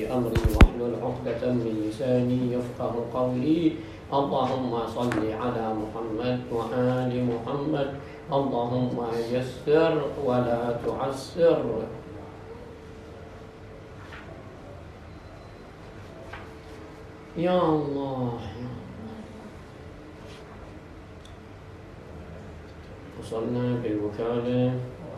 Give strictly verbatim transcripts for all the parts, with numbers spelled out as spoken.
أمري واحلل عقدة من لساني يفقه قولي. اللهم صل على محمد وآل محمد. اللهم يسر ولا تعسر. يا الله يا الله. وصلنا بالوكالة.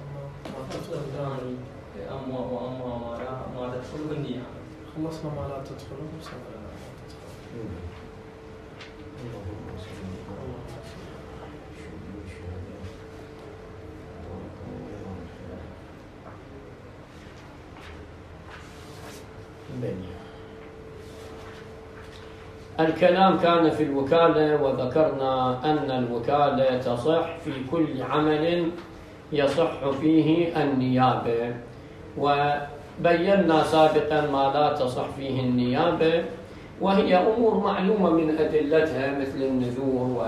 أما وأما ما لا ما تدخله النية. خلصنا ما لا تدخله وصلنا لا تدخله. اللهم صل على محمد. الكلام كان في الوكالة، وذكرنا أن الوكالة تصح في كل عمل يصح فيه النيابة، وبينا سابقا ما لا تصح فيه النيابة، وهي أمور معلومة من أدلتها مثل النذور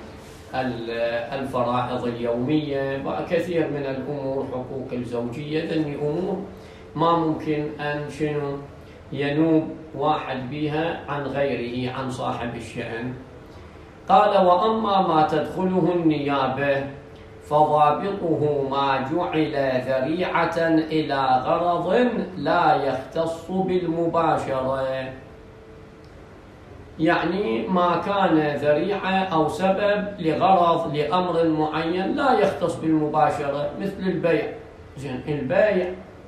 والفرائض اليومية وكثير من الأمور، حقوق الزوجية. ذني أمور ما ممكن أن شنو ينوب واحد بها عن غيره، عن صاحب الشأن. قال: وأما ما تدخله النيابة فضابطه ما جعل ذريعة إلى غرض لا يختص بالمباشرة، يعني ما كان ذريعة أو سبب لغرض لأمر معين لا يختص بالمباشرة، مثل البيع. زين، البيع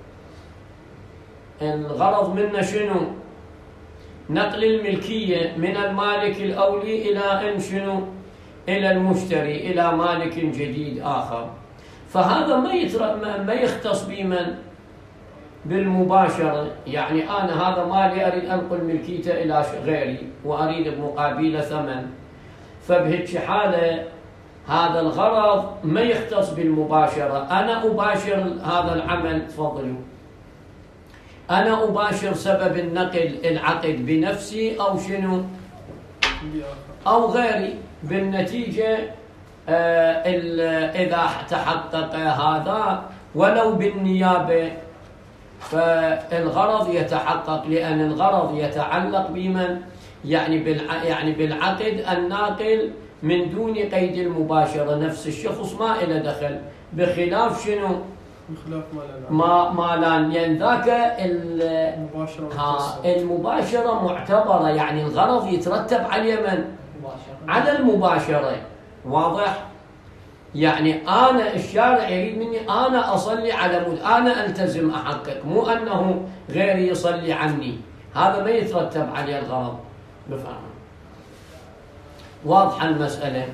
الغرض منه شنو؟ نقل الملكية من المالك الأولي إلى أن شنو؟ إلى المشتري، إلى مالك جديد آخر. فهذا ما ما يختص بمن؟ بالمباشرة. يعني أنا هذا مالي أريد أنقل ملكيته إلى غيري وأريد بمقابله ثمن، فبهيك حالة هذا الغرض ما يختص بالمباشرة. أنا أباشر هذا العمل، تفضلوا، أنا أباشر سبب النقل العقد بنفسي أو شنو؟ أو غيري. بالنتيجة إذا تحقق هذا ولو بالنيابة فالغرض يتحقق، لأن الغرض يتعلق بمن؟ يعني يعني بالعقد الناقل من دون قيد المباشرة. نفس الشخص ما إلى دخل، بخلاف شنو؟ بخلاف ما ما لان يعني ذاك المباشرة. ها المباشرة معتبرة، يعني الغرض يترتب على من؟ على المباشرة. واضح؟ يعني أنا الشارع يريد مني أنا أصلي على مود، أنا ألتزم أحقق، مو أنه غيري يصلي عني. هذا ما يترتب عليه الغرض. بفهم؟ واضحة المسألة.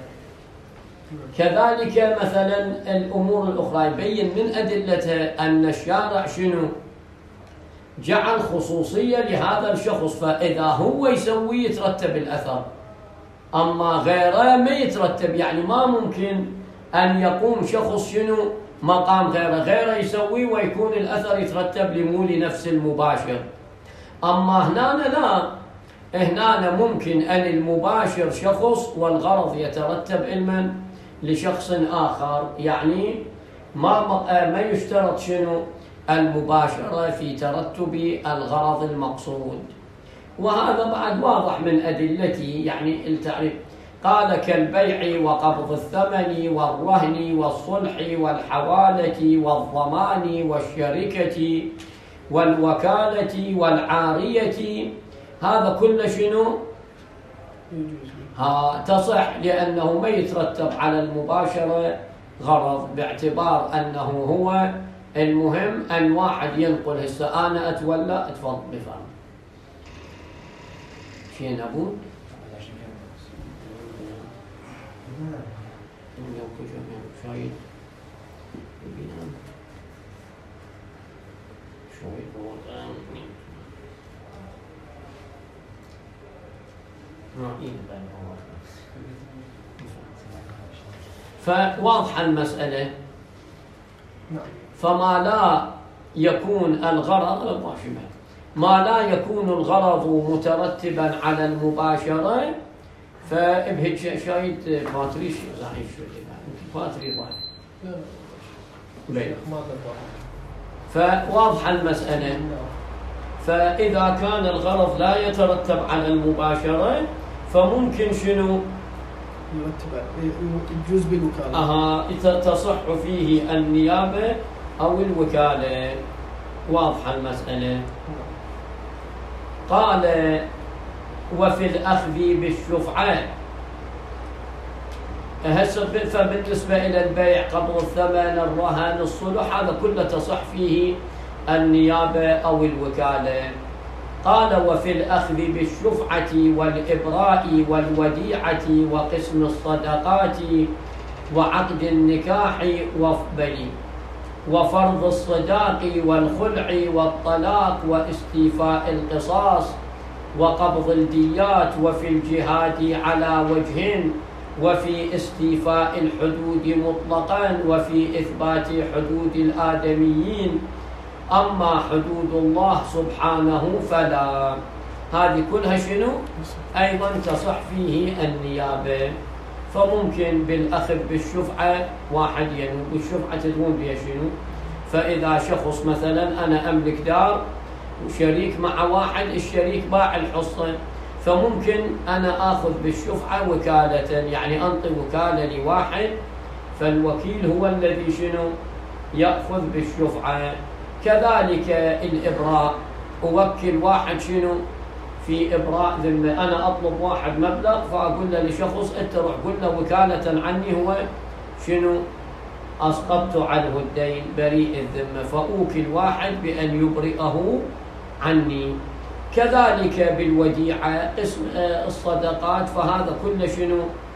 كذلك مثلا الأمور الأخرى يبين من أدلتها أن الشارع شنو؟ جعل خصوصية لهذا الشخص، فإذا هو يسوي يترتب الأثر، أما غيره ما يترتب. يعني ما ممكن أن يقوم شخص شنو مقام غيره، غيره يسوي ويكون الأثر يترتب لمو لنفس المباشر. أما هنا لا، هنا ممكن أن المباشر شخص والغرض يترتب المن لشخص آخر. يعني ما ما يشترط شنو المباشرة في ترتب الغرض المقصود. وهذا بعد واضح من أدلته، يعني التعريف. قال: كالبيع وقبض الثمن والرهن والصلح والحوالة والضمان والشركة والوكالة والعارية. هذا كله شنو؟ ها تصح، لأنه ما يترتب على المباشرة غرض، باعتبار أنه هو المهم أن واحد ينقل. هسه أنا أتولى، أتفضل بفهم شين أبو شايد فواضحة المسألة. فما لا يكون الغرض ما لا يكون الغرض مترتبا على المباشرة، فبهيك شايد فاتريش ضعيف شوية، فاتري ضعيف. فواضحة المسألة. فإذا كان الغرض لا يترتب على المباشرة فممكن شنو؟ يجوز بالوكالة. أها تصح فيه النيابة أو الوكالة. واضحة المسألة. قال وفي الأخذ بالشفعة. هسه فبالنسبة إلى البيع قبض الثمن الرهن الصلح هذا كله تصح فيه النيابة أو الوكالة. قال وفي الأخذ بالشفعة والإبراء والوديعة وقسم الصدقات وعقد النكاح وفبلي وفرض الصداق والخلع والطلاق واستيفاء القصاص وقبض الديات وفي الجهاد على وجهين وفي استيفاء الحدود مطلقا وفي إثبات حدود الآدميين. أما حدود الله سبحانه فلا. هذه كلها شنو؟ أيضا تصح فيه النيابة. فممكن بالأخذ بالشفعة واحد ينوب والشفعة تدوم بها شنو؟ فإذا شخص مثلا أنا أملك دار وشريك مع واحد، الشريك باع الحصة، فممكن أنا آخذ بالشفعة وكالة، يعني أنطي وكالة لواحد فالوكيل هو الذي شنو؟ يأخذ بالشفعة. كذلك الإبراء، أوكل واحد شنو؟ في إبراء ذمة. أنا أطلب واحد مبلغ فأقول له لشخص أنت روح قل له وكالة عني هو شنو؟ أسقطت عنه الدين بريء الذمة، فأوكل واحد بأن يبرئه عني. كذلك بالوديعة قسم الصدقات، فهذا كله شنو؟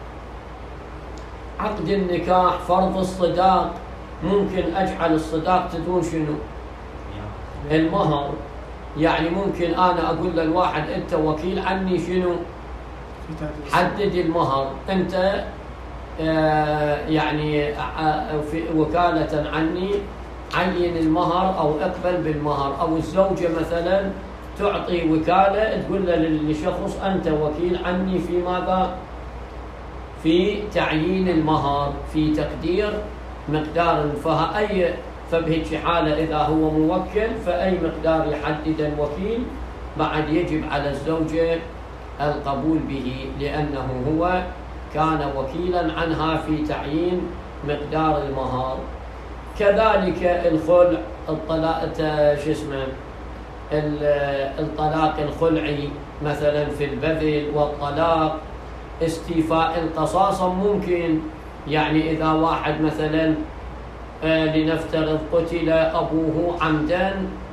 عقد النكاح، فرض الصداق، ممكن أجعل الصداق تدون شنو؟ المهر. يعني ممكن أنا أقول للواحد أنت وكيل عني شنو؟ حدد المهر، أنت آه يعني آه في وكالة عني عين المهر أو اقبل بالمهر. أو الزوجة مثلا تعطي وكالة تقول لشخص أنت وكيل عني في ماذا؟ في تعيين المهر، في تقدير مقدار. فأي فبهيك حالة إذا هو موكل فأي مقدار يحدد الوكيل بعد يجب على الزوجة القبول به، لأنه هو كان وكيلا عنها في تعيين مقدار المهر. كذلك الخلع، الطلاق شو اسمه الطلاق الخلعي مثلا في البذل والطلاق. استيفاء القصاص ممكن، يعني إذا واحد مثلا لنفترض قتل أبوه عمدا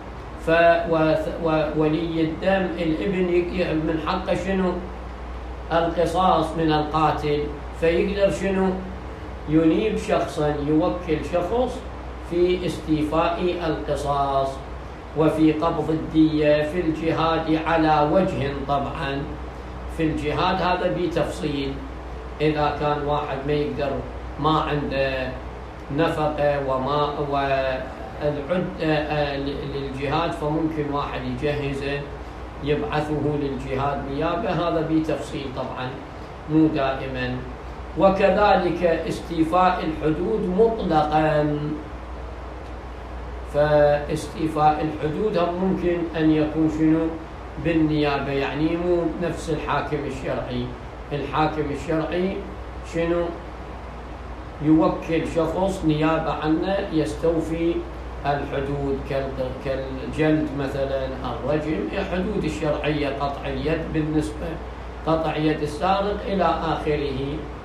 فولي الدم الابن من حقه شنو؟ القصاص من القاتل، فيقدر شنو؟ ينيب شخصا، يوكل شخص في استيفاء القصاص. وفي قبض الدية في الجهاد على وجه، طبعا في الجهاد هذا بتفصيل. إذا كان واحد ما يقدر، ما عنده نفقة وما والعد للجهاد، فممكن واحد يجهزه يبعثه للجهاد نيابة، هذا بتفصيل طبعا مو دائما. وكذلك استيفاء الحدود مطلقا، فاستيفاء الحدود هم ممكن أن يكون شنو؟ بالنيابة، يعني مو نفس الحاكم الشرعي. الحاكم الشرعي شنو؟ يوكل شخص نيابة عنه يستوفي الحدود كالجلد مثلا، الرجم، حدود الشرعية، قطع اليد بالنسبة، قطع يد السارق إلى آخره.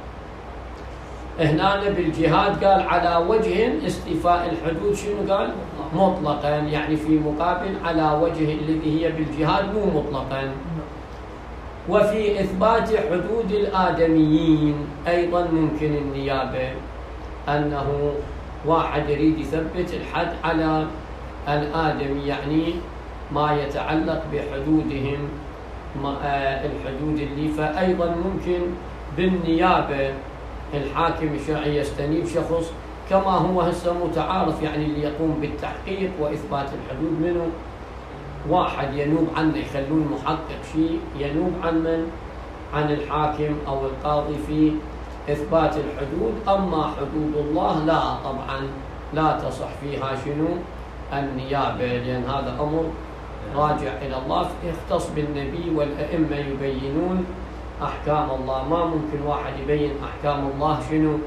هنا بالجهاد قال على وجه استيفاء الحدود شنو قال؟ مطلقا، يعني في مقابل على وجه الذي هي بالجهاد مو مطلقا. وفي إثبات حدود الآدميين أيضا ممكن النيابة، أنه واحد يريد يثبت الحد على الآدمي، يعني ما يتعلق بحدودهم، الحدود اللي، فأيضا ممكن بالنيابة الحاكم الشرعي يستنيب شخص كما هو هسه متعارف، يعني اللي يقوم بالتحقيق وإثبات الحدود منه واحد ينوب عنه، يخلون محقق شيء ينوب عن من؟ عن الحاكم أو القاضي في إثبات الحدود. أما حدود الله لا، طبعا لا تصح فيها شنو؟ النيابة، لأن هذا أمر راجع إلى الله، يختص بالنبي والأئمة يبينون أحكام الله. ما ممكن واحد يبين أحكام الله شنو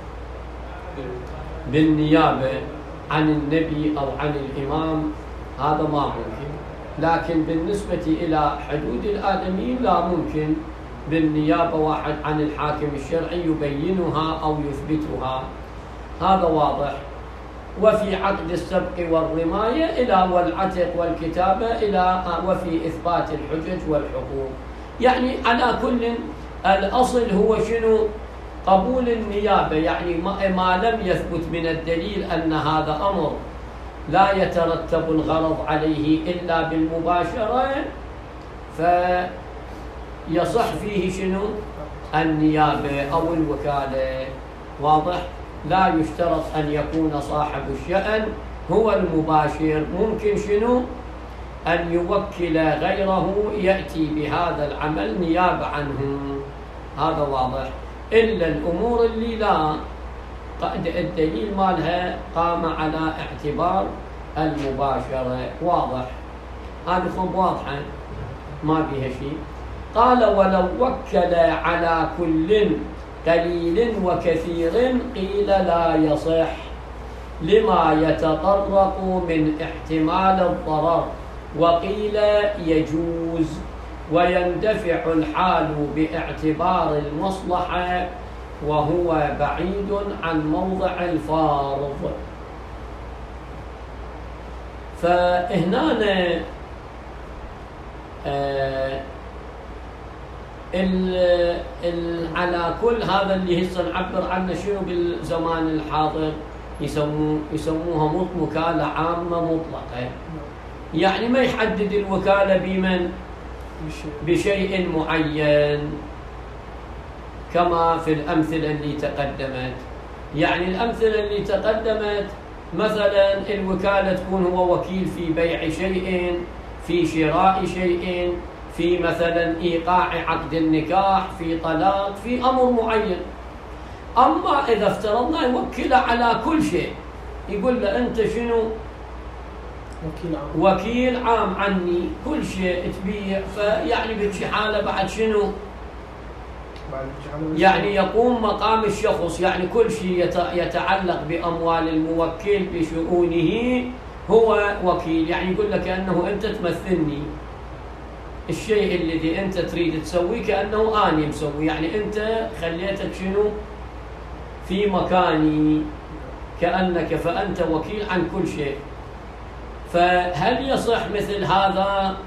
بالنيابة عن النبي أو عن الإمام، هذا ما ممكن. لكن بالنسبة إلى حدود الآدميين لا ممكن بالنيابة واحد عن الحاكم الشرعي يبينها أو يثبتها، هذا واضح. وفي عقد السبق والرماية إلى والعتق والكتابة إلى وفي إثبات الحجج والحقوق. يعني على كل الأصل هو شنو؟ قبول النيابة، يعني ما لم يثبت من الدليل أن هذا أمر لا يترتب الغرض عليه إلا بالمباشرة، فيصح فيه شنو؟ النيابة أو الوكالة. واضح؟ لا يشترط أن يكون صاحب الشأن هو المباشر، ممكن شنو؟ أن يوكل غيره يأتي بهذا العمل نيابة عنه، هذا واضح. إلا الأمور اللي لا الدليل مالها قام على اعتبار المباشرة، واضح. هذه خب واضحة ما فيها شيء. قال ولو وكل على كل قليل وكثير قيل لا يصح لما يتطرق من احتمال الضرر، وقيل يجوز ويندفع الحال باعتبار المصلحة وهو بعيد عن موضع الفارض. فهنا آه ال ال على كل هذا اللي هسه نعبر عنه شنو بالزمان الحاضر يسموه يسموها وكالة عامة مطلقة، يعني ما يحدد الوكالة بمن بشيء معين كما في الأمثلة اللي تقدمت. يعني الأمثلة اللي تقدمت مثلا الوكالة تكون هو وكيل في بيع شيء، في شراء شيء، في مثلا إيقاع عقد النكاح، في طلاق، في أمر معين. أما إذا افترضنا يوكله على كل شيء، يقول له أنت شنو؟ وكيل عام. وكيل عام عني، كل شيء تبيع. فيعني بهذه حالة بعد شنو؟ يعني يقوم مقام الشخص، يعني كل شيء يتعلق بأموال الموكل بشؤونه هو وكيل. يعني يقول لك كأنه أنت تمثلني، الشيء الذي أنت تريد تسويه كأنه أنا مسوي، يعني أنت خليتك شنو في مكاني كأنك، فأنت وكيل عن كل شيء. فهل يصح مثل هذا؟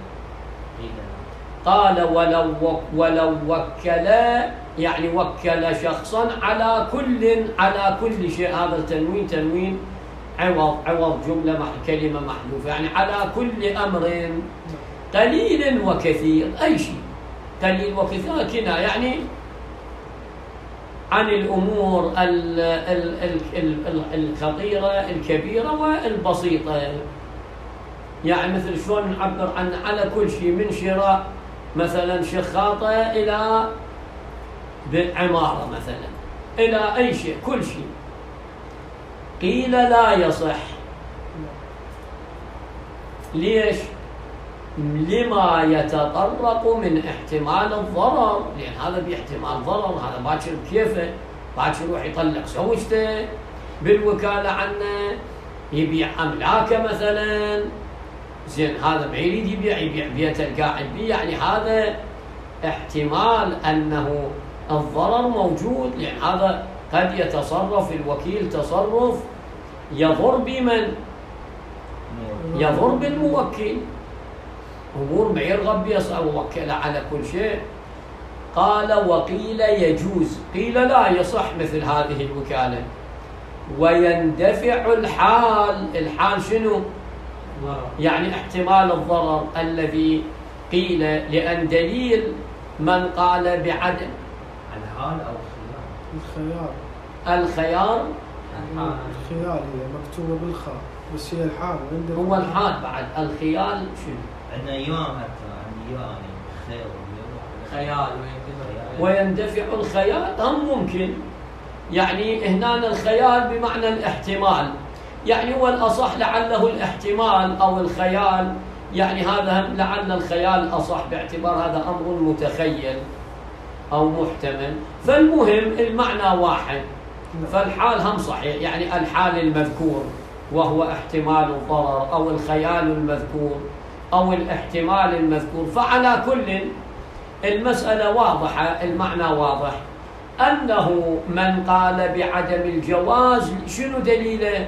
قال ولو ولو وكل، يعني وكل شخصا على كل على كل شيء. هذا التنوين تنوين عوض عوض جملة مع كلمة محذوفة، يعني على كل أمر قليل وكثير، أي شيء قليل وكثير كنا، يعني عن الأمور الخطيرة الكبيرة والبسيطة. يعني مثل شلون نعبر عن على كل شيء، من شراء مثلا شخاطة إلى عمارة مثلا، إلى أي شيء، كل شيء. قيل لا يصح. ليش؟ لما يتطرق من احتمال الضرر، لأن هذا باحتمال ضرر، هذا باكر بكيفه، باكر يروح يطلق زوجته بالوكالة عنه، يبيع أملاكه مثلا، زين هذا ما يريد يبيع يبيع بيته القاعد بيه، يعني هذا احتمال أنه الضرر موجود، لأن هذا قد يتصرف الوكيل تصرف يضر بمن؟ يضر بالموكل، أمور ما يرغب بيصعب ووكل على كل شيء. قال وقيل يجوز، قيل لا يصح مثل هذه الوكالة. ويندفع الحال، الحال شنو؟ يعني احتمال الضرر الذي قيل، لأن دليل من قال بعدم الحال أو الخيار. الخيار الخيار هي مكتوبة بالخاء بس هي الحال، هو الحال بعد. الخيال شنو؟ عندنا يوم حتى عندي يوم خير خيال ويندفع الخيال هم ممكن، يعني هنا الخيال بمعنى الاحتمال، يعني هو الأصح لعله الاحتمال أو الخيال يعني هذا لعل الخيال أصح باعتبار هذا أمر متخيل أو محتمل. فالمهم المعنى واحد، فالحال هم صحيح، يعني الحال المذكور وهو احتمال الضرر أو الخيال المذكور أو الاحتمال المذكور. فعلى كل المسألة واضحة، المعنى واضح. أنه من قال بعدم الجواز شنو دليله؟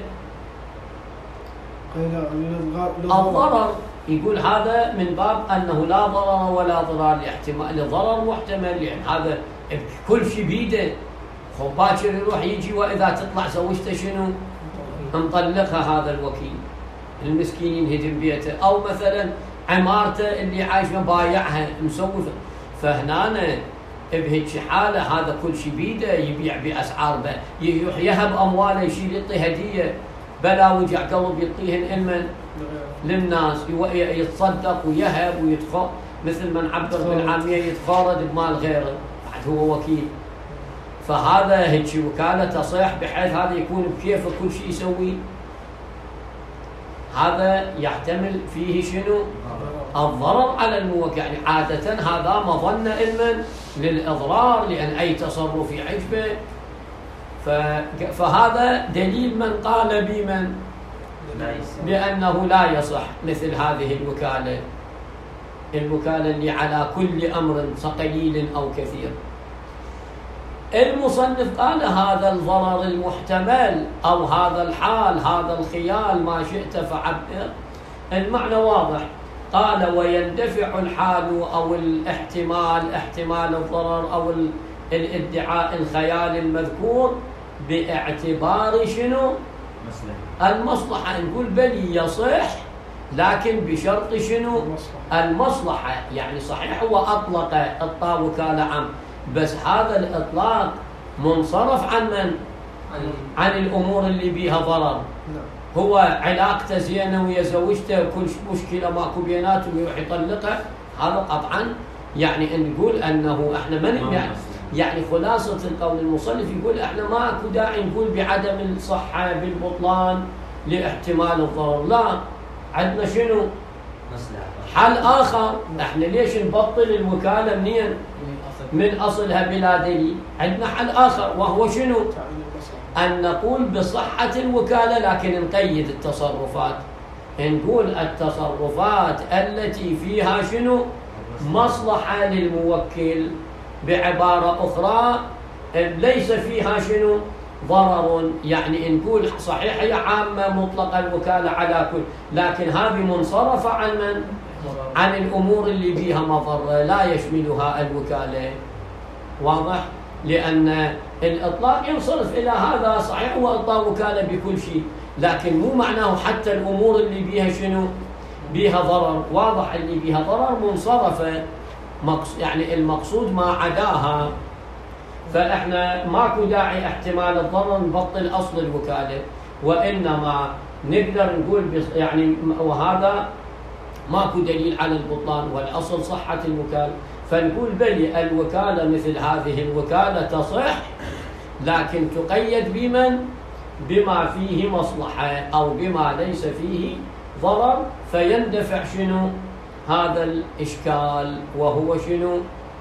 الضرر، يقول هذا من باب أنه لا ضرر ولا ضرار لاحتمال الضرر محتمل، يعني هذا كل شيء بيده. خو باكر يروح يجي وإذا تطلع زوجته شنو؟ نطلقها هذا الوكيل، المسكين ينهدم بيته، أو مثلا عمارته اللي عايش بايعها مسوي. فهنا بهيك حالة هذا كل شيء بيده، يبيع بأسعار، يروح يهب أمواله، يشيل يعطي هدية، بلا وجع قلب يعطيهن المن للناس، يتصدق ويهب ويتخ مثل من عبر بالعامية يتخارج بمال غيره، بعد هو وكيل. فهذا هيك وكالة تصح بحيث هذا يكون بكيفه كل شيء يسوي. هذا يحتمل فيه شنو؟ الضرر على الموكل، يعني عادة هذا مظنة المن للإضرار، لأن أي تصرف يعجبه. فهذا دليل من قال بمن بأنه لا يصح مثل هذه الوكالة، الوكالة اللي على كل أمر قليل أو كثير. المصنف قال هذا الضرر المحتمل أو هذا الحال، هذا الخيال، ما شئت فعبر، المعنى واضح. قال ويندفع الحال أو الاحتمال، احتمال الضرر أو الادعاء الخيال المذكور باعتبار شنو؟ المصلحة. نقول بل يصح لكن بشرط شنو؟ المصلحة. يعني صحيح هو أطلق إعطى وكالة عام، بس هذا الإطلاق منصرف عن من؟ عن الأمور اللي بيها ضرر. هو علاقته زينة ويا زوجته كل مشكلة ماكو بيناته ويروح يطلقها، هذا قطعا يعني نقول أنه احنا من يعني, يعني خلاصة القول المصنف يقول احنا ماكو داعي نقول بعدم الصحة بالبطلان لاحتمال الضرر، لا، عندنا شنو؟ حل آخر. احنا ليش نبطل الوكالة منين؟ من أصلها بلا دليل. عندنا حل آخر وهو شنو؟ أن نقول بصحة الوكالة لكن نقيد التصرفات، نقول التصرفات التي فيها شنو؟ مصلحة للموكل، بعبارة أخرى ليس فيها شنو؟ ضرر. يعني نقول صحيح هي عامة مطلقة الوكالة على كل، لكن هذه منصرفة عن من؟ عن الأمور اللي بيها مضرة لا يشملها الوكالة. واضح؟ لأن الإطلاق ينصرف إلى هذا. صحيح هو إعطى وكالة بكل شيء، لكن مو معناه حتى الأمور اللي بيها شنو؟ بيها ضرر. واضح اللي بيها ضرر منصرفة، يعني المقصود ما عداها. فإحنا ماكو داعي احتمال الضرر نبطل أصل الوكالة، وإنما نقدر نقول يعني وهذا ماكو دليل على البطلان والأصل صحة الوكالة، فنقول بلي الوكالة مثل هذه الوكالة تصح لكن تقيد بمن؟ بما فيه مصلحة أو بما ليس فيه ضرر، فيندفع شنو؟ هذا الإشكال، وهو شنو؟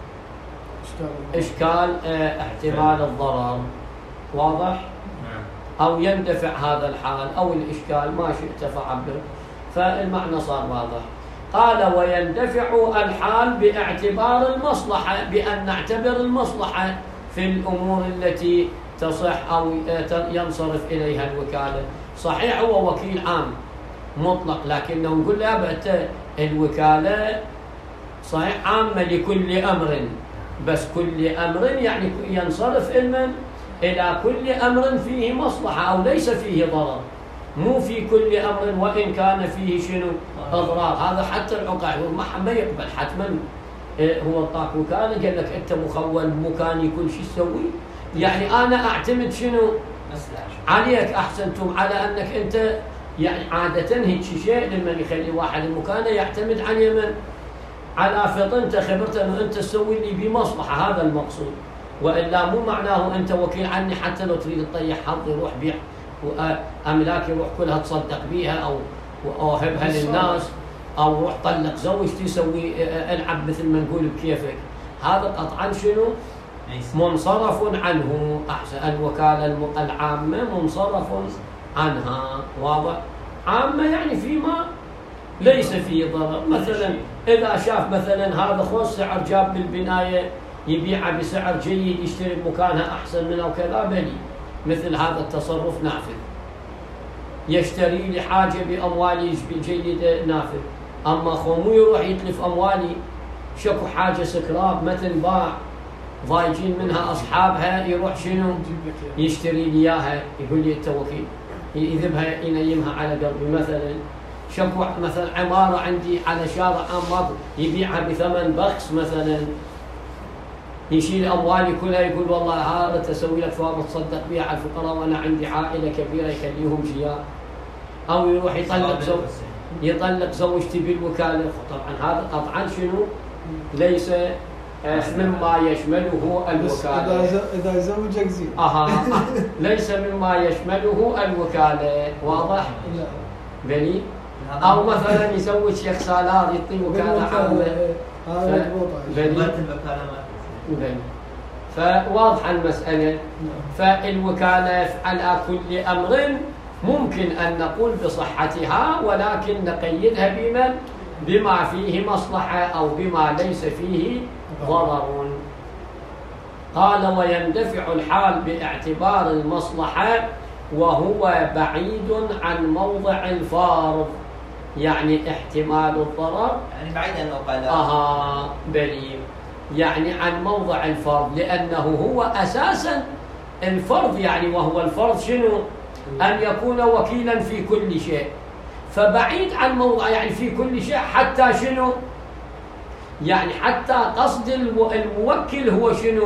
إشكال اه احتمال الضرر. واضح؟ أو يندفع هذا الحال أو الإشكال، ما شئت فعبر، فالمعنى صار واضح. قال ويندفع الحال باعتبار المصلحة، بأن نعتبر المصلحة في الأمور التي تصح أو ينصرف إليها الوكالة. صحيح هو وكيل عام مطلق، لكنه نقول له أنت الوكالة صحيح عامة لكل أمر، بس كل أمر يعني ينصرف المن إلى كل أمر فيه مصلحة أو ليس فيه ضرر، مو في كل أمر وإن كان فيه شنو؟ أضرار. هذا حتى العقاع ما يقبل حتما. هو طاق وكالة قال لك أنت مخول مكاني كل شيء تسوي، يعني أنا أعتمد شنو؟ عليك أحسنتم على أنك أنت يعني عادة هيك شيء لمن يخلي واحد المكانة يعتمد على من؟ على فطنته خبرته أنه أنت تسوي لي بمصلحة، هذا المقصود. وإلا مو معناه أنت وكيل عني حتى لو تريد تطيح حظ يروح بيع وأملاك يروح كلها تصدق بيها أو أوهبها للناس. أو روح طلق زوجتي سوي العب مثل ما نقول بكيفك، هذا قطعا شنو؟ منصرف عنه. أحسن الوكالة العامة منصرف عنها، واضح؟ عامة يعني فيما ليس فيه ضرر. مثلا إذا شاف مثلا هذا خوص سعر جاب بالبناية يبيعها بسعر جيد يشتري بمكانها أحسن منه وكذا، بلي مثل هذا التصرف نافذ. يشتري لي حاجة بأموالي جيدة نافذ. أما خو مو يروح يتلف أموالي، شكو حاجة سكراب ما تنباع ضايجين منها أصحابها، يروح شنو يشتري لي إياها، يقول لي أنت وكيل، يذبها ينيمها على قلبي. مثلا شكو مثلا عمارة عندي على شارع أمر يبيعها بثمن بخس، مثلا يشيل أموالي كلها يقول والله هذا تسوي لك ثواب تصدق بها على الفقراء وأنا عندي عائلة كبيرة يخليهم جياء. أو يروح يطلق زوج يطلق زوجتي بالوكالة، طبعا هذا قطعا شنو ليس مما يشمله الوكالة. إذا زوجك زين أها ليس مما يشمله الوكالة، واضح؟ بلي أو مثلا يسوي شيخ سالار يعطي وكالة عامة، هذا بلي بلي فواضحة المسألة. فالوكالة على كل أمر ممكن أن نقول بصحتها، ولكن نقيدها بمن؟ بما فيه مصلحة أو بما ليس فيه ضرر. قال ويندفع الحال باعتبار المصلحة وهو بعيد عن موضع الفارض، يعني احتمال الضرر يعني بعيد عن الوكالة. أها بلي يعني عن موضع الفرض، لأنه هو أساسا الفرض يعني، وهو الفرض شنو؟ أن يكون وكيلا في كل شيء، فبعيد عن موضع يعني في كل شيء حتى شنو؟ يعني حتى قصد الموكل هو شنو؟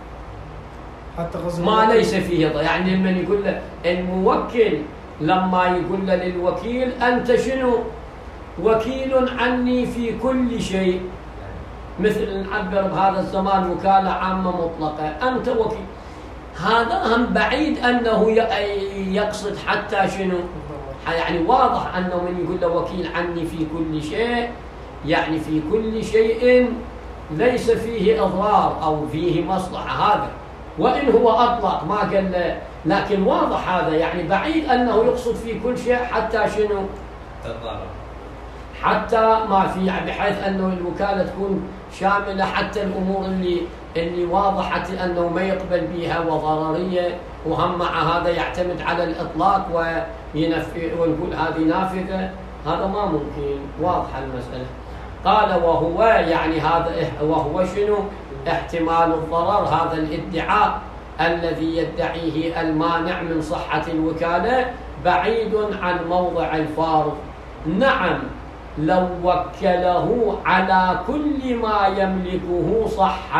حتى قصد ما ليس فيه ضرر. يعني لما يقول له الموكل لما يقول له للوكيل أنت شنو؟ وكيل عني في كل شيء، مثل نعبر بهذا الزمان وكالة عامة مطلقة، أنت وكيل. هذا هم بعيد أنه يقصد حتى شنو؟ يعني واضح أنه من يقول له وكيل عني في كل شيء، يعني في كل شيء ليس فيه إضرار أو فيه مصلحة، هذا وإن هو أطلق ما قال له، لكن واضح هذا يعني بعيد أنه يقصد في كل شيء حتى شنو؟ الضرر، حتى ما في، بحيث أنه الوكالة تكون شاملة حتى الأمور اللي اللي واضحة أنه ما يقبل بها وضررية، وهم مع هذا يعتمد على الإطلاق وينفي ونقول هذه نافذة، هذا ما ممكن. واضحة المسألة. قال وهو يعني هذا وهو شنو؟ احتمال الضرر، هذا الادعاء الذي يدعيه المانع من صحة الوكالة بعيد عن موضع الفارض. نعم لو وكله على كل ما يملكه صح،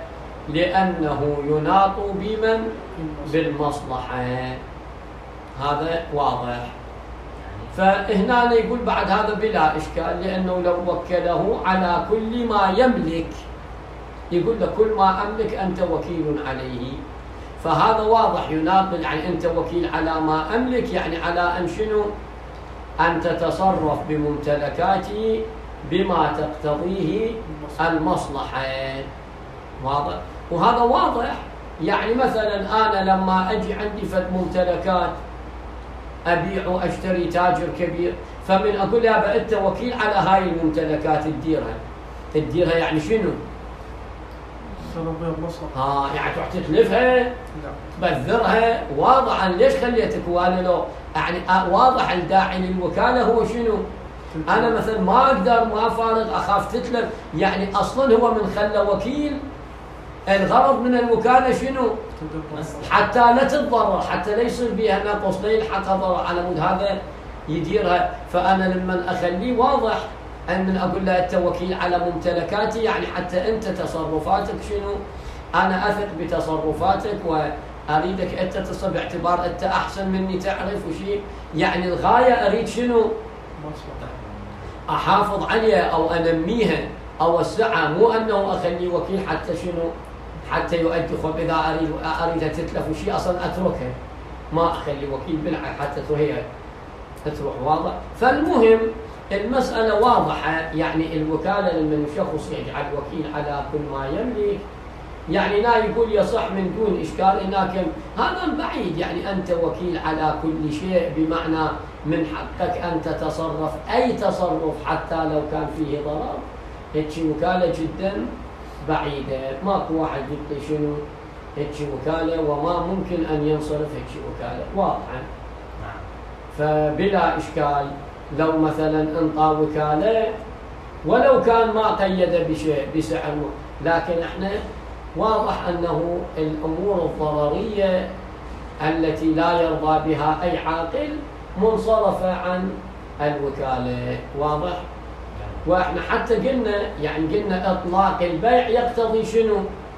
لأنه يناط بمن؟ بالمصلحة. هذا واضح. فهنا يقول بعد هذا بلا إشكال، لأنه لو وكله على كل ما يملك، يقول له كل ما أملك أنت وكيل عليه، فهذا واضح يناط، يعني أنت وكيل على ما أملك، يعني على أن شنو؟ أن تتصرف بممتلكاتي بما تقتضيه المصلحة. واضح؟ وهذا واضح. يعني مثلا أنا لما أجي عندي فد ممتلكات أبيع وأشتري تاجر كبير، فمن أقول يا أنت وكيل على هاي الممتلكات تديرها، تديرها يعني شنو؟ ها يعني تروح تتلفها، تبذرها. واضحا ليش خليتك؟ وانا لو يعني واضح الداعي للوكالة هو شنو؟ أنا مثلا ما أقدر ما فارغ أخاف تتلف، يعني أصلا هو من خلى وكيل، الغرض من الوكالة شنو؟ حتى لا تتضرر، حتى لا يصير بها نقص، لا يلحقها ضرر على مود هذا يديرها. فأنا لما أخليه واضح أن من أقول له أنت وكيل على ممتلكاتي، يعني حتى أنت تصرفاتك شنو؟ أنا أثق بتصرفاتك وأريدك أنت تصرف باعتبار أنت أحسن مني تعرف وشي، يعني الغاية أريد شنو؟ أحافظ عليها أو أنميها أو أوسعها، مو أنه أخلي وكيل حتى شنو؟ حتى يؤدي خب إذا أريد أريدها تتلف وشي أصلا أتركها، ما أخلي وكيل بالعكس حتى تروح تروح. واضح؟ فالمهم المسألة واضحة. يعني الوكالة لمن شخص يجعل وكيل على كل ما يملك، يعني لا يقول يصح من دون إشكال، لكن هذا بعيد. يعني أنت وكيل على كل شيء، بمعنى من حقك أن تتصرف أي تصرف حتى لو كان فيه ضرر. هيك وكالة جدا بعيدة، ماكو واحد يقول شنو هيك وكالة وما ممكن أن ينصرف هيك وكالة، واضحة. فبلا إشكال لو مثلا انطى وكالة ولو كان ما قيد بشيء بسعر، لكن احنا واضح أنه الأمور الضررية التي لا يرضى بها أي عاقل منصرفة عن الوكالة، واضح. وإحنا حتى قلنا يعني قلنا إطلاق البيع يقتضي شنو؟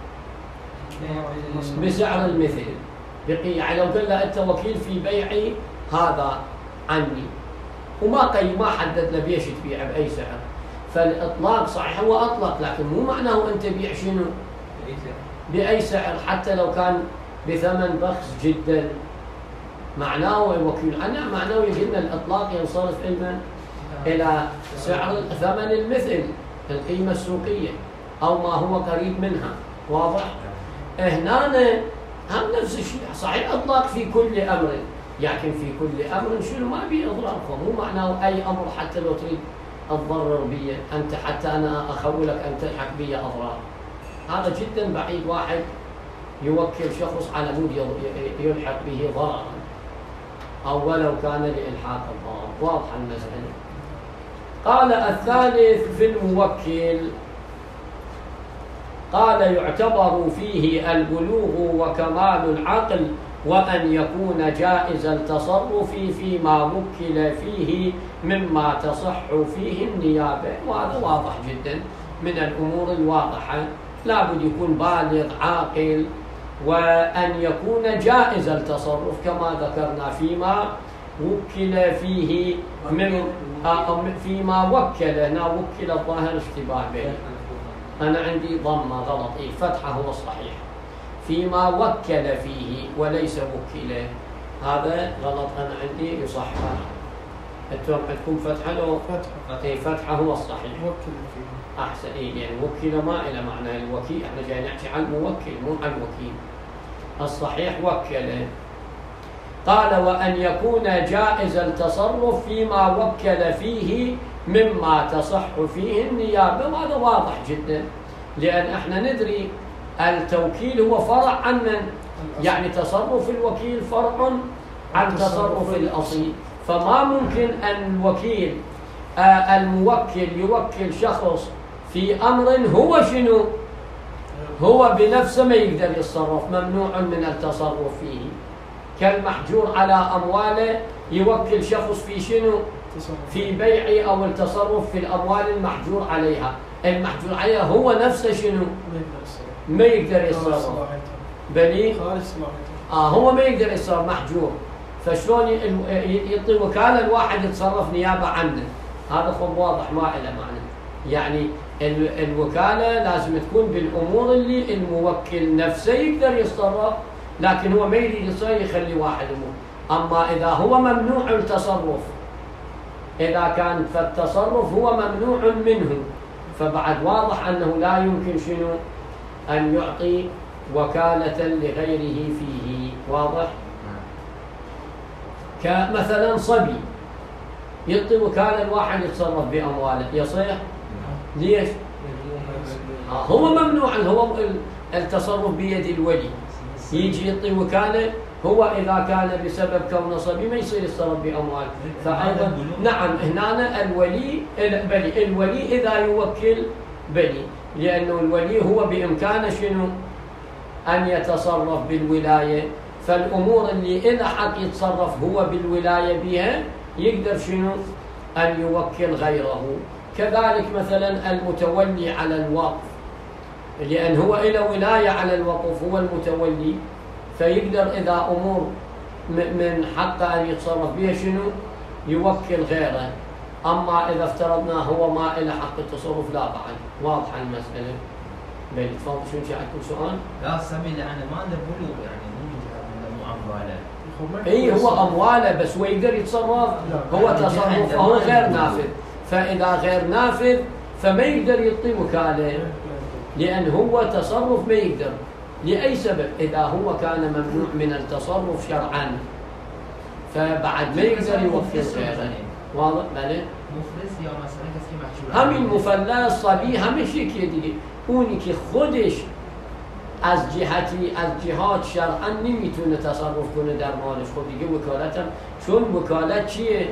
بسعر المثل. بقي يعني لو قلنا أنت وكيل في بيعي هذا عني وما قي ما حدد له بيش تبيع بأي سعر، فالإطلاق صحيح هو أطلق، لكن مو معناه أنت بيع شنو؟ بأي سعر حتى لو كان بثمن بخس جدا. معناه وكيل أنا معناه يجينا الإطلاق ينصرف إلى إلى سعر ثمن المثل، القيمة السوقية أو ما هو قريب منها، واضح. هنا هم نفس الشيء، صحيح إطلاق في كل أمر، لكن في كل أمر شنو ما بي إضرار، فمو معناه أي أمر حتى لو تريد تضرر بي أنت حتى أنا أخولك أن تلحق بي أضرار. هذا جدا بعيد واحد يوكل شخص على مود يلحق به ضررا أو ولو كان لإلحاق الضرر، واضح المسألة. قال الثالث في الموكل، قال يعتبر فيه البلوغ وكمال العقل وأن يكون جائز التصرف فيما وكل فيه مما تصح فيه النيابة. وهذا واضح جدا من الأمور الواضحة، لا بد يكون بالغ عاقل وأن يكون جائز التصرف كما ذكرنا فيما وكل فيه من فيما وكل. هنا وكل الظاهر اشتباه بين، أنا عندي ضمة غلط، إيه فتحة هو الصحيح، فيما وكل فيه وليس وكل، هذا غلط أنا عندي يصحح. أنتم عندكم فتحة لو فتحة؟ إيه فتحة هو الصحيح، وكل فيه أحسن. إيه يعني وكل ما إلى معنى الوكيل، إحنا جاي نحكي عن الموكل مو عن الوكيل. الصحيح وكل. قال وأن يكون جائز التصرف فيما وكل فيه مما تصح فيه النيابة. وهذا واضح جدا، لأن احنا ندري التوكيل هو فرع عن من؟ يعني تصرف الوكيل فرع عن تصرف الأصيل، فما ممكن أن الوكيل آه الموكل يوكل شخص في أمر هو شنو؟ هو بنفسه ما يقدر يتصرف، ممنوع من التصرف فيه. كالمحجور على أمواله يوكل شخص في شنو؟ في بيع أو التصرف في الأموال المحجور عليها. المحجور عليها هو نفسه شنو؟ ما يقدر يتصرف، بلي خارج صلاحيته. آه هو ما يقدر يتصرف محجور، فشلون يعطي وكالة الواحد يتصرف نيابة عنه؟ هذا خب واضح ما له معنى. يعني الوكالة لازم تكون بالأمور اللي الموكل نفسه يقدر يتصرف، لكن هو ما يريد يصير يخلي واحد أمور. أما إذا هو ممنوع التصرف، إذا كان فالتصرف هو ممنوع منه، فبعد واضح أنه لا يمكن شنو أن يعطي وكالة لغيره فيه، واضح. كمثلا صبي يعطي وكالة الواحد يتصرف بأمواله، يصيح؟ ليش؟ آه هو ممنوع، هو التصرف بيد الولي، يجي يعطي وكالة هو إذا كان بسبب كونه صبي ما يصير يتصرف بأموال. فأيضا نعم هنا الولي بلي، الولي إذا يوكل بلي، لأنه الولي هو بإمكانه شنو أن يتصرف بالولاية، فالأمور اللي إذا حق يتصرف هو بالولاية بها يقدر شنو أن يوكل غيره. كذلك مثلا المتولي على الوقف، لأن هو إلى ولاية على الوقف، هو المتولي، فيقدر إذا أمور من حق أن يتصرف بها شنو يوكل غيره. أما إذا افترضنا هو ما إلى حق التصرف لا بعد، واضحة المسألة. بل تفضل شو انت عندكم سؤال؟ لا السبيل يعني ما عنده بلوغ، يعني مو أمواله. اي هو أمواله بس هو يقدر يتصرف، هو تصرفه غير نافذ، فإذا غير نافذ فما يقدر يعطي وكالة، لأن هو تصرف ما يقدر. لأي سبب؟ إذا هو كان ممنوع من التصرف شرعا فبعد ما يقدر يوكل غيره. واضح؟ بله؟ مفلس یا مثلا کسی که محجور همین مفلس صبی همه شکلی دیگه، اونی که خودش از جهتی از جهات شرعا نمیتونه تصرف کنه در مالش، خود دیگه وکالت هم، چون وکالت چیه؟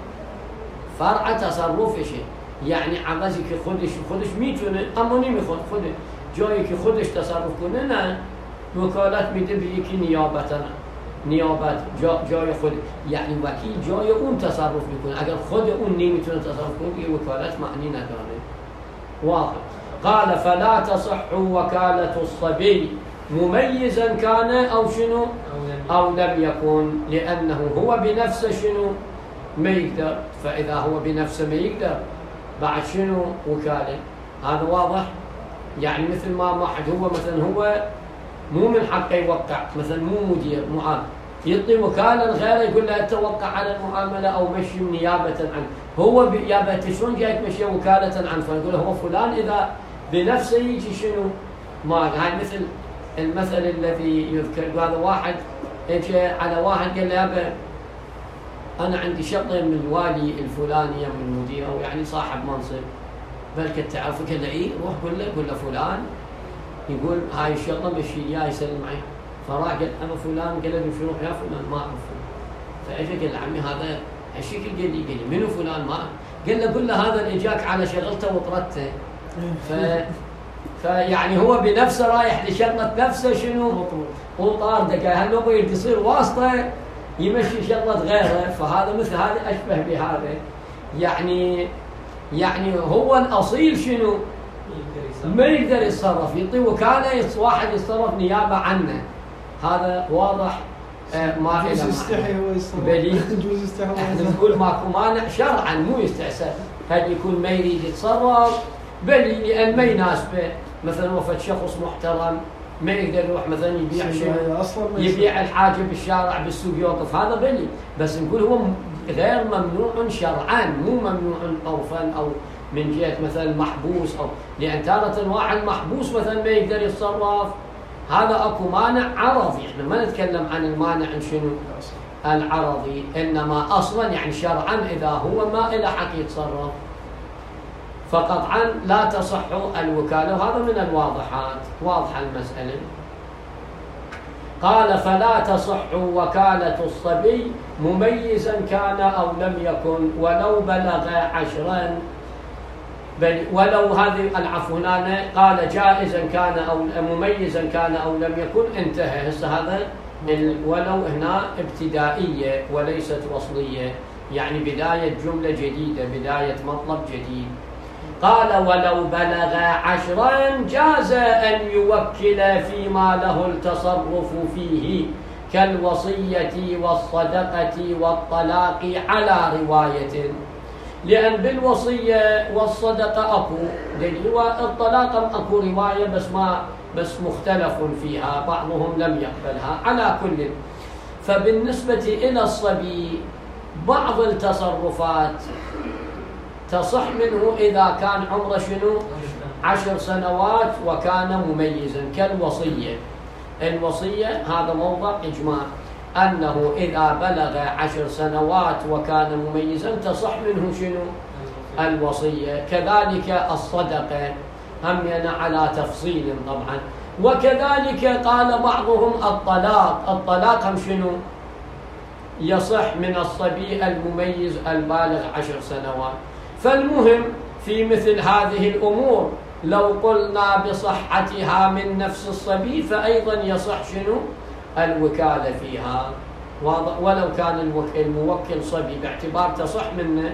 فرع تصرفشه، یعنی عوضی که خودش خودش میتونه اما نمیخواد، خود جایی که خودش تصرف کنه نه، وکالت میده به یکی نیابتا، نیابت جا جای خود، یعنی وکیل جای اون تصرف میکنه. اگر خود اون نمیتونه تصرف کنه یه وکالت معنی نداره. واضح. قال فلا تصح وكالة الصبي مميزا كان او شنو او لم يكن، لانه هو بنفسه شنو ما يقدر، فاذا هو بنفسه ما يقدر بعد شنو وكالة. هذا واضح. يعني مثل ما واحد هو مثلا هو مو من حقه يوقع، مثلا مو مدير معامل يعطي وكالة غيره يقول له توقع على المعاملة او مشي نيابة عنه، هو يا شلون جاي تمشي وكالة عنه، فيقول هو فلان اذا بنفسه يجي شنو ما. هاي مثل المثل الذي يذكر، هذا واحد يجي على واحد قال له يابا انا عندي شغله من الوالي الفلاني من المدير او يعني صاحب منصب، بلكي تعرف. قال له ايه، روح قول له قول له فلان يقول هاي الشغله مشي لي يسلم معي. فراح قال انا فلان، قال له شنو يا فلان ما اعرفه. فاجى قال له عمي هذا هالشكل، قال لي قال لي منو فلان ما. قال له قل له هذا اللي جاك على شغلته وطردته. ف فيعني هو بنفسه رايح لشغله نفسه شنو وطارده، هل هو يصير واسطه يمشي شغله غيره. فهذا مثل هذا اشبه بهذا، يعني يعني هو الاصيل شنو ما يقدر يتصرف، يعطي وكاله واحد يتصرف نيابه عنه. هذا واضح. آه ما يجوز يستحي هو يتصرف، يجوز يستحي. احنا نقول ماكو مانع شرعا، مو يستحسن، هل يكون ما يريد يتصرف بل لان ما يناسبه. مثلا وفد شخص محترم ما يقدر يروح مثلا يبيع شيء، يبيع الحاجه بالشارع بالسوق يوقف، هذا بلي. بس نقول هو غير ممنوع شرعا، مو ممنوع عرفا او من جهه مثلا محبوس، او لان تارة واحد محبوس مثلا ما يقدر يتصرف، هذا اكو مانع عرضي. احنا ما نتكلم عن المانع شنو العرضي، انما اصلا يعني شرعا اذا هو ما له حق يتصرف فقطعا لا تصح الوكاله، وهذا من الواضحات. واضحه المساله. قال فلا تصح وكاله الصبي مميزا كان او لم يكن ولو بلغ عشرا، بل ولو هذه العفو هنا قال جائزا كان او مميزا كان او لم يكن، انتهى. هسه هذا ولو هنا ابتدائيه وليست وصليه، يعني بدايه جمله جديده، بدايه مطلب جديد. قال ولو بلغ عشرا جاز ان يوكل فيما له التصرف فيه كالوصيه والصدقه والطلاق على روايه، لأن بالوصية والصدقة أكو دليل، والطلاق أكو رواية بس ما بس مختلف فيها، بعضهم لم يقبلها. على كل، فبالنسبة إلى الصبي بعض التصرفات تصح منه إذا كان عمره شنو عشر سنوات وكان مميزا، كالوصية. الوصية هذا موضع إجماع أنه إذا بلغ عشر سنوات وكان مميزا تصح منه شنو الوصية. كذلك الصدقة هم يعني على تفصيل طبعا. وكذلك قال بعضهم الطلاق، الطلاق هم شنو يصح من الصبي المميز البالغ عشر سنوات. فالمهم في مثل هذه الأمور لو قلنا بصحتها من نفس الصبي فأيضا يصح شنو الوكالة فيها، ولو كان الموكل صبي باعتبار تصح منه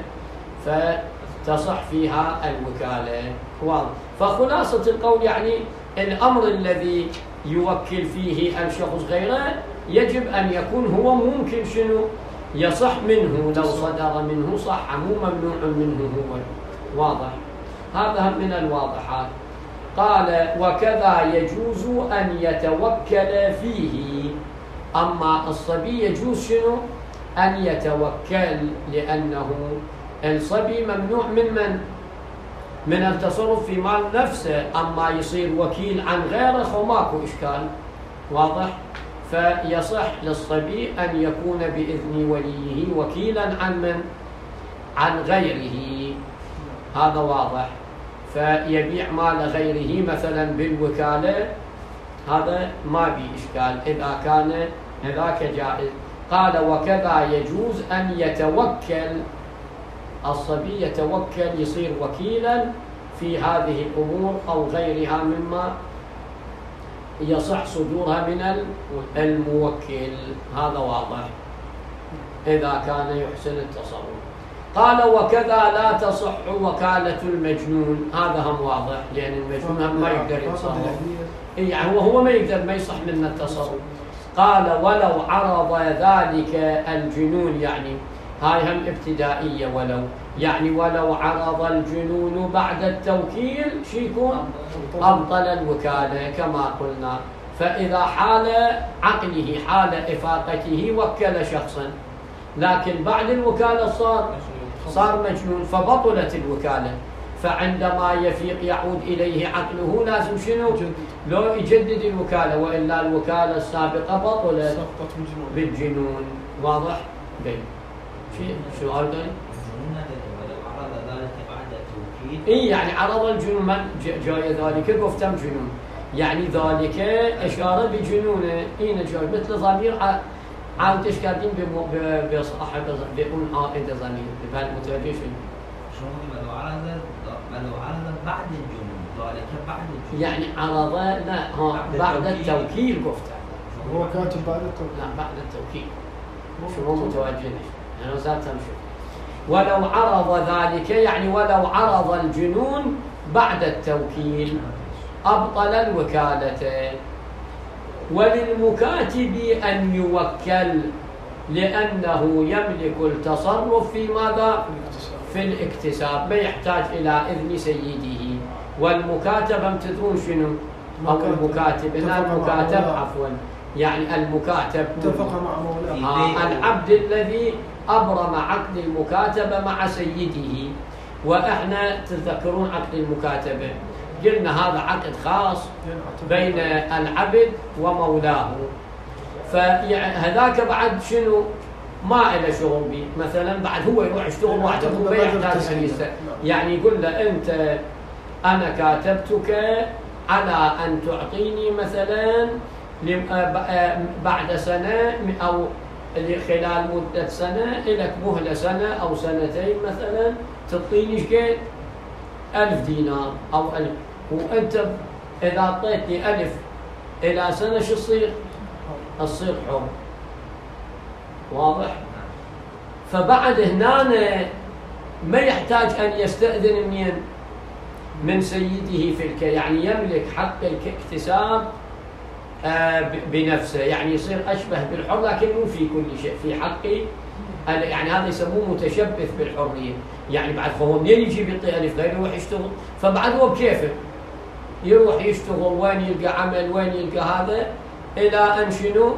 فتصح فيها الوكالة. واضح. فخلاصة القول يعني الأمر الذي يوكل فيه الشخص غيره يجب أن يكون هو ممكن شنو يصح منه، لو صدر منه صح، مو ممنوع منه هو. واضح. هذا من الواضحات. قال وكذا يجوز أن يتوكل فيه. أما الصبي يجوز شنو أن يتوكل، لأنه الصبي ممنوع من من؟ من التصرف في مال نفسه، أما يصير وكيل عن غيره فماكو إشكال. واضح؟ فيصح للصبي أن يكون بإذن وليه وكيلا عن من؟ عن غيره. هذا واضح. فيبيع مال غيره مثلا بالوكالة، هذا ما بي إشكال إذا كان هذاك جائز. قال وكذا يجوز أن يتوكل الصبي، يتوكل يصير وكيلا في هذه الأمور أو غيرها مما يصح صدورها من الموكل. هذا واضح إذا كان يحسن التصرف. قال وكذا لا تصح وكالة المجنون. هذا هم واضح، لأن المجنون هم ما يقدر يتصرف، يعني هو هو ما يقدر، ما يصح منه التصرف. قال ولو عرض ذلك الجنون، يعني هاي هم ابتدائية، ولو يعني ولو عرض الجنون بعد التوكيل شو يكون؟ أبطل الوكالة كما قلنا. فإذا حال عقله حال إفاقته وكل شخصا، لكن بعد الوكالة صار صار مجنون فبطلت الوكالة، فعندما يفيق يعود إليه عقله لازم شنو؟ لو يجدد الوكالة، وإلا الوكالة السابقة بطلت بالجنون. واضح؟ بين شيء شو قال؟ إيه يعني عرض الجنون من جاي ذلك قفتم جنون، يعني ذلك إشارة بجنونه. إيه جاي مثل ضمير عاد تشكادين بصاحب بأون عائد ضمير بهالمتوجه شو لو عرض لو عرض بعد الجنون، ذلك بعد الجنون يعني عرض لا ها بعد التوكيل قفته. هو كاتب بعد التوكيل؟ لا بعد التوكيل. شو هو متوجه يعني زاد تمشي. ولو عرض ذلك يعني ولو عرض الجنون بعد التوكيل أبطل الوكالة. وللمكاتب أن يوكل لأنه يملك التصرف في ماذا؟ في الاكتساب، ما يحتاج إلى إذن سيده. والمكاتب هم تدرون شنو؟ أو المكاتب هنا المكاتب عفوا يعني المكاتب اتفق مع مولاه، العبد الذي أبرم عقد المكاتبة مع سيده. وإحنا تذكرون عقد المكاتبة قلنا هذا عقد خاص بين العبد ومولاه، فهذاك بعد شنو ما إله شغل به. مثلا بعد هو يروح يشتغل وحده ما يحتاج أن يست... يعني يقول له أنت أنا كاتبتك على أن تعطيني مثلا بعد سنة أو خلال مدة سنة لك مهلة سنة أو سنتين مثلا تعطيني شقد ألف دينار أو ألف، وأنت إذا أعطيتني ألف إلى سنة شو تصير؟ تصير حر. واضح؟ فبعد هنا ما يحتاج أن يستأذن منين؟ من سيده في الك، يعني يملك حق الاكتساب بنفسه، يعني يصير أشبه بالحر لكن مو في كل شيء، في حقي يعني هذا يسموه متشبث بالحرية. يعني بعد فهو منين يجيب يعطي ألف غير يروح يشتغل، فبعد هو بكيفه يروح يشتغل وين يلقى عمل وين يلقى هذا، إلى أن شنو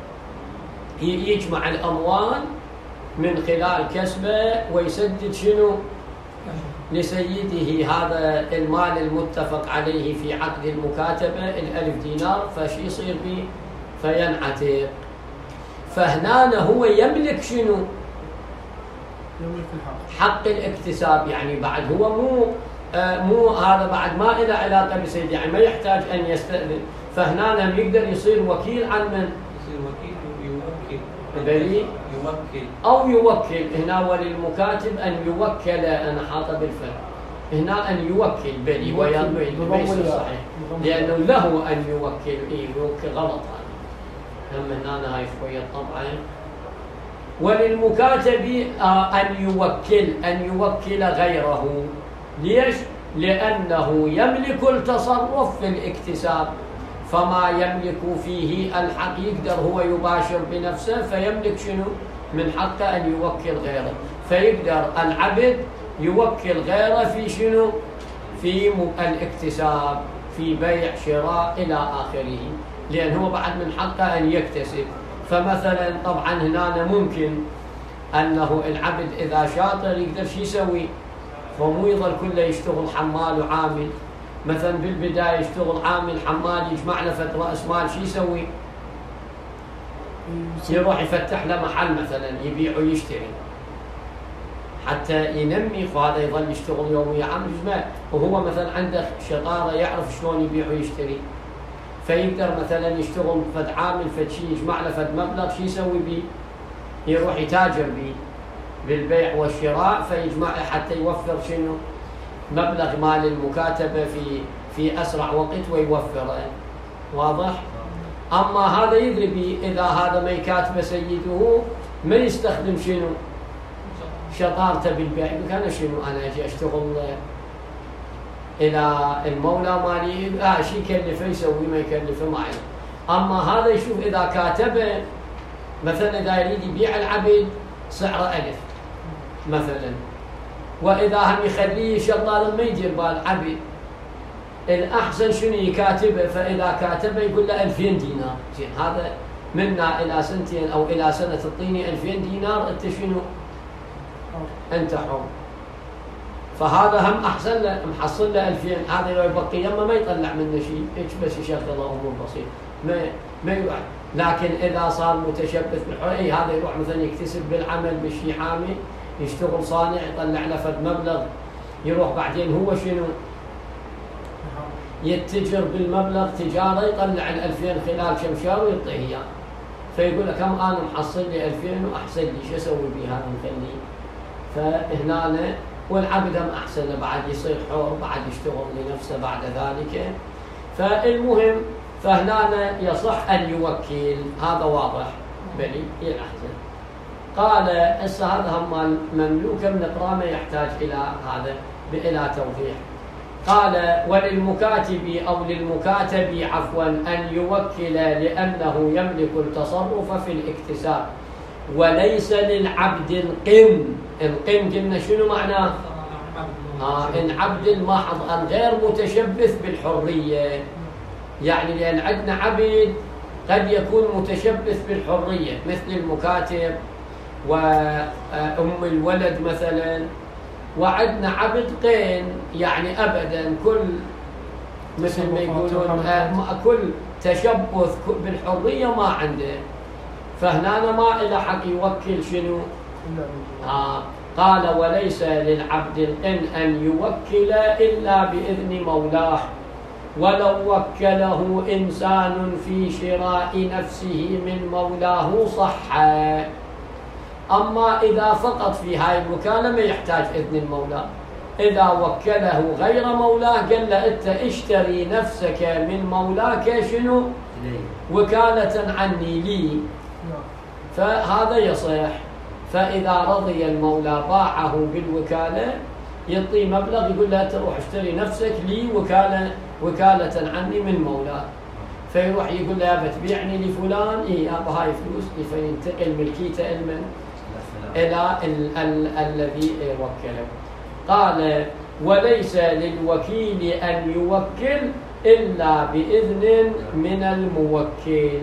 يجمع الأموال من خلال كسبه ويسدد شنو لسيده هذا المال المتفق عليه في عقد المكاتبة الألف دينار، فشي يصير به فينعتق. فهنا هو يملك شنو؟ يملك الحق، حق الاكتساب. يعني بعد هو مو آه مو هذا بعد ما له علاقة بسيد، يعني ما يحتاج أن يستأذن. فهنا يقدر يصير وكيل عن من؟ يصير وكيل يوكل بلي يوكل أو يوكل. هنا وللمكاتب أن يوكل، أنا حاطة بالفعل هنا أن يوكل بلي وينبغي ليس صحيح، لأنه له أن يوكل. إيه يوكل غلط هذا هم هنا هاي شوية طبعا. وللمكاتب أن يوكل أن يوكل غيره. ليش؟ لأنه يملك التصرف في الاكتساب، فما يملك فيه الحق يقدر هو يباشر بنفسه، فيملك شنو؟ من حقه أن يوكل غيره. فيقدر العبد يوكل غيره في شنو؟ في الاكتساب، في بيع شراء إلى آخره، لأن هو بعد من حقه أن يكتسب. فمثلا طبعا هنا ممكن أنه العبد إذا شاطر يقدر شو يسوي، فمو يظل كله يشتغل حمال وعامل. مثلا بالبداية يشتغل عامل حمال يجمع له فد رأس مال، شو يسوي؟ يروح يفتح له محل مثلا يبيع ويشتري حتى ينمي، فهذا يظل يشتغل يوميا عامل جزمة، وهو مثلا عنده شطارة يعرف شلون يبيع ويشتري، فيقدر مثلا يشتغل فد عامل فد شيء يجمع له فد مبلغ، شو يسوي بيه؟ يروح يتاجر بيه بالبيع والشراء، فيجمع حتى يوفر شنو؟ مبلغ مال المكاتبة في في أسرع وقت ويوفره. واضح؟ أما هذا يدري بيه إذا هذا ما يكاتبه سيده ما يستخدم شنو؟ شطارته بالبيع. كان شنو أنا أجي أشتغل إلى المولى مالي آه شيء يكلفه يسوي ما يكلفه معي. أما هذا يشوف إذا كاتبه مثلا إذا يريد يبيع العبد سعره ألف مثلا، وإذا هم يخليه شطار ما يدير بال عبد، الأحسن شنو يكاتبه؟ فإذا كاتبه يقول له ألفين دينار، زين هذا منا إلى سنتين أو إلى سنة تعطيني ألفين دينار، أنت شنو؟ أنت حر. فهذا هم أحسن له، محصل له ألفين، هذا لو يبقي يمه ما يطلع منه شيء، هيك بس يشغل أمور بسيط ما ما يروح. لكن إذا صار متشبث بالحرية هذا يروح مثلا يكتسب بالعمل بشيء عامل، يشتغل صانع يطلع له فد مبلغ، يروح بعدين هو شنو؟ يتجر بالمبلغ تجارة، يطلع الألفين خلال كم شهر ويعطيه إياه، فيقول لك كم أنا محصل لي ألفين وأحسن لي، شو أسوي بها هذا نخليه؟ فهنا والعبد هم أحسن له بعد يصير حر، بعد يشتغل لنفسه بعد ذلك. فالمهم فهنا يصح أن يوكل، هذا واضح بلي الأحسن. قال هسه هذا هم مملوكا بنقرأ ما يحتاج إلى هذا إلى توضيح. قال وللمكاتب أو للمكاتب عفوا أن يوكل لأنه يملك التصرف في الاكتساب، وليس للعبد القم. القم قلنا شنو معناه؟ آه إن عبد المحض أن غير متشبث بالحرية، يعني لأن عندنا عبد قد يكون متشبث بالحرية مثل المكاتب وأم الولد مثلا، وعندنا عبد قين يعني أبدا كل مثل ما يقولون كل تشبث بالحرية ما عنده، فهنا ما إلى حق يوكل شنو؟ آه قال وليس للعبد القن أن يوكل إلا بإذن مولاه، ولو وكله إنسان في شراء نفسه من مولاه صح. أما إذا فقط في هاي الوكالة ما يحتاج إذن المولى. إذا وكله غير مولاه قال له أنت اشتري نفسك من مولاك شنو؟ وكالة عني لي، فهذا يصح. فإذا رضي المولى باعه بالوكالة يعطي مبلغ يقول له تروح اشتري نفسك لي وكالة وكالة عني من مولاه، فيروح يقول له يا بتبيعني لفلان إيه أبا هاي فلوس، فينتقل ملكيته المن إلى ال ال الذي وكله. قال وليس للوكيل أن يوكل إلا بإذن من الموكل،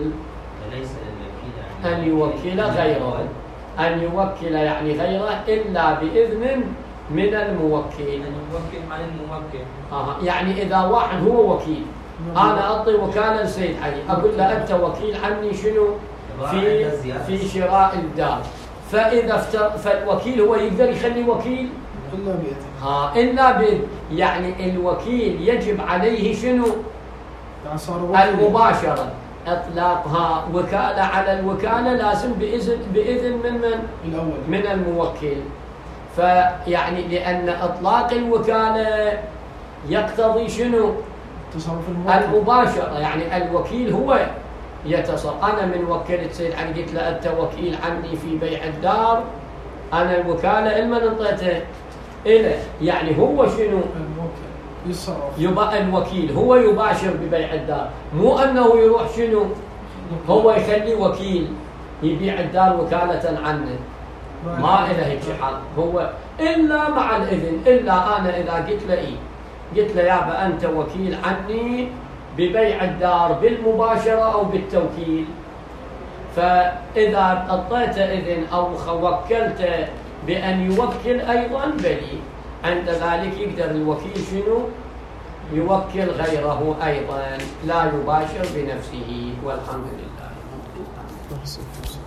أن يوكل غيره، أن يوكل يعني غيره إلا بإذن من الموكل. الموكل عن الموكل آه يعني إذا واحد هو وكيل، أنا أعطي وكالة لسيد علي أقول له أنت وكيل عني شنو؟ في في شراء الدار، فإذا افتر فالوكيل هو يقدر يخلي وكيل إلا بإذن. ها إلا بإذن، يعني الوكيل يجب عليه شنو؟ يعني صار المباشرة، إطلاقها وكالة على الوكالة لازم بإذن بإذن من من؟ الأول من الموكل. فيعني لأن إطلاق الوكالة يقتضي شنو؟ تصرف الموكل المباشرة، يعني الوكيل هو يتصرف. أنا من وكلت سيد علي قلت له أنت وكيل عني في بيع الدار، أنا الوكالة لمن انطيته؟ إله، يعني هو شنو؟ الموكل يتصرف، يبقى الوكيل هو يباشر ببيع الدار، مو أنه يروح شنو؟ هو يخلي وكيل يبيع الدار وكالة عنه، ما إله هيك حال. هو إلا مع الإذن، إلا أنا إذا قلت له إيه، قلت له يابا أنت وكيل عني ببيع الدار بالمباشرة أو بالتوكيل، فإذا أعطيت إذن أو وكلت بأن يوكل أيضا بلي، عند ذلك يقدر الوكيل شنو؟ يوكل غيره أيضا، لا يباشر بنفسه. والحمد لله.